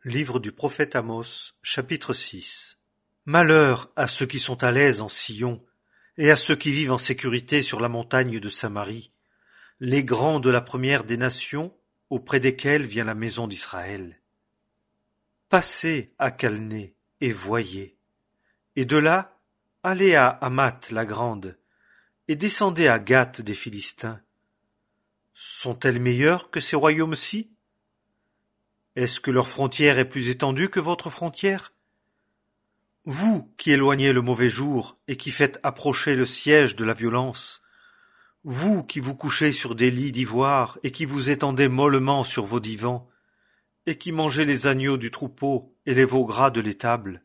Livre du prophète Amos, chapitre 6. Malheur à ceux qui sont à l'aise en Sion, et à ceux qui vivent en sécurité sur la montagne de Samarie, les grands de la première des nations, auprès desquels vient la maison d'Israël. Passez à Calné et voyez, et de là, allez à Hamath la grande, et descendez à Gath des Philistins. Sont-elles meilleures que ces royaumes-ci? Est-ce que leur frontière est plus étendue que votre frontière? Vous qui éloignez le mauvais jour et qui faites approcher le siège de la violence, vous qui vous couchez sur des lits d'ivoire et qui vous étendez mollement sur vos divans, et qui mangez les agneaux du troupeau et les veaux gras de l'étable,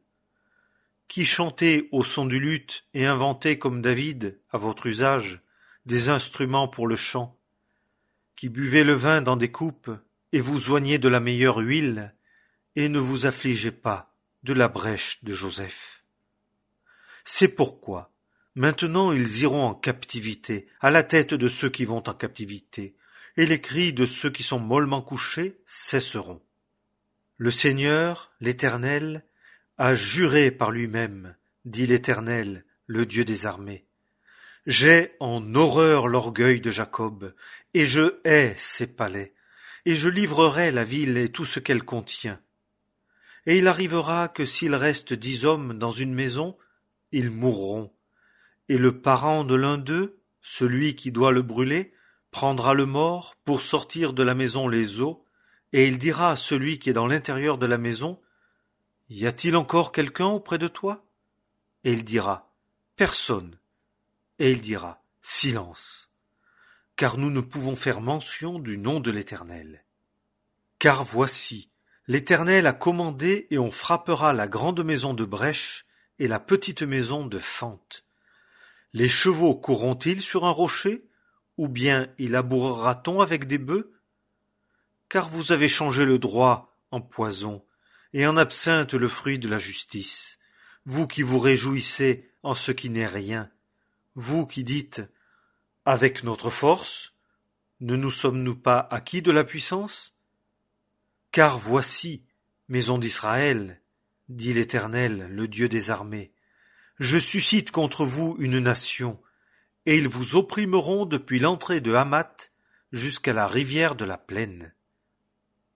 qui chantez au son du luth et inventez comme David, à votre usage, des instruments pour le chant, qui buvez le vin dans des coupes et vous oignez de la meilleure huile, et ne vous affligez pas de la brèche de Joseph. C'est pourquoi, maintenant ils iront en captivité, à la tête de ceux qui vont en captivité, et les cris de ceux qui sont mollement couchés cesseront. Le Seigneur, l'Éternel, a juré par lui-même, dit l'Éternel, le Dieu des armées. J'ai en horreur l'orgueil de Jacob, et je hais ses palais, et je livrerai la ville et tout ce qu'elle contient. Et il arrivera que s'il reste 10 hommes dans une maison, ils mourront, et le parent de l'un d'eux, celui qui doit le brûler, prendra le mort pour sortir de la maison les os, et il dira à celui qui est dans l'intérieur de la maison, « Y a-t-il encore quelqu'un auprès de toi ?» Et il dira, « Personne. » Et il dira, « Silence. » Car nous ne pouvons faire mention du nom de l'Éternel. Car voici, l'Éternel a commandé et on frappera la grande maison de brèche et la petite maison de fente. Les chevaux courront-ils sur un rocher, ou bien y labourera-t-on avec des bœufs? Car vous avez changé le droit en poison, et en absinthe le fruit de la justice, vous qui vous réjouissez en ce qui n'est rien, vous qui dites « Avec notre force, ne nous sommes-nous pas acquis de la puissance ?» Car voici, maison d'Israël, dit l'Éternel, le Dieu des armées, je suscite contre vous une nation, et ils vous opprimeront depuis l'entrée de Hamath jusqu'à la rivière de la plaine.